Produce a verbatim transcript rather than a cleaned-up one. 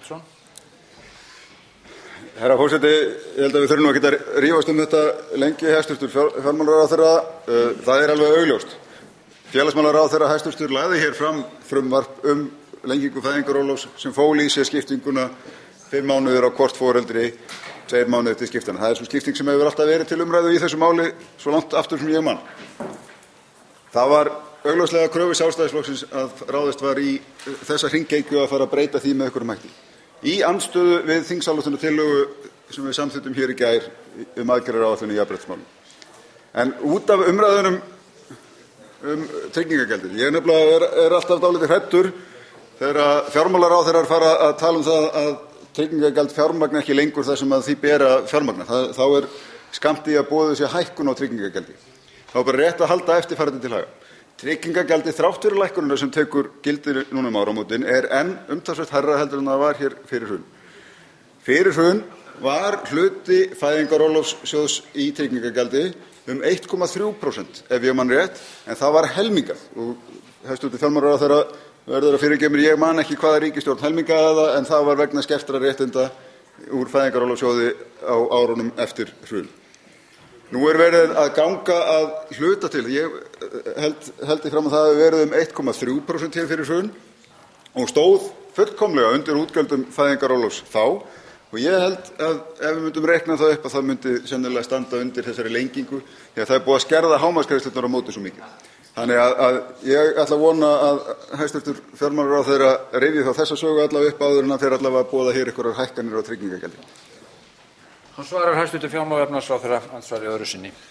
Herra forseti, ég held að við þurfum nú ekki að rífast um þetta lengi, hæstv. fjármálaráðherra. Það er alveg augljóst. Félagsmálaráðherra hæstv. Lagði hér fram frumvarp um lengingu fæðingarorlofs sem fól í sér skiptinguna fimm mánuðir á hvort foreldri, tveir mánuðir til skiptana. Það er sú skipting sem hefur alltaf verið til umræðu í þessu máli svo langt aftur sem ég man. Það var augljóslega kröfu Sjálfstæðisflokksins að ráðist var í þessa hringekju að fara að breyta því með einhverjum hætti. Í andstöðu við þingsályktunartillögu sem við samþykktum hér í gær um aðgerðaáætlun í jafnréttismálum. En út af umræðunum um tryggingagjaldið, ég nefnilega er, er alltaf dálítið hræddur þegar fjármálaráðherrar fara að tala um það að tryggingagjald fjármagna ekki lengur það sem að því ber að fjármagna. Það, þá er skammt í að boðið sé hækkun á tryggingagjaldi. Þá er bara rétt að halda eftirfarandi til haga. Tryggingagjaldið þrátt fyrir lækkunina sem tekur gildi núna um áramótin er enn umtalsvert hærra heldur en það var hér fyrir hrun. Fyrir hrun var hluti fæðingarorlofssjóðs í tryggingagjaldi um eitt komma þrjú prósent ef ég man rétt, en það var helmingað. Og hæstv. fjármálaráðherra verður að fyrirgefa mér, ég man ekki hvaða ríkisstjórn helmingaði það, en það var vegna skertra réttinda úr fæðingarorlofssjóði á árunum eftir hrun. Nú er verið að ganga að hluta til, ég held, held í fram að það hefur verið um eitt komma þrjú prósent hér fyrir hrun og stóð fullkomlega undir útgjöldum fæðingarorlofs þá, og ég held að ef við myndum rekna það upp að það myndi sennilega standa undir þessari lengingu, því að það er búið að skerða hámarksgreiðslurnar á móti svo mikið. Þannig að, að ég ætla að vona að hæstv. fjármálaráðherra rifji þá þessa sögu allavega upp áður en að þeir allavega boða hér einhverjar hækkanir á tryggingagjaldi. Hann svarar hæstv. fjármála- og efnahagsráðherra andsvari öðru sinni.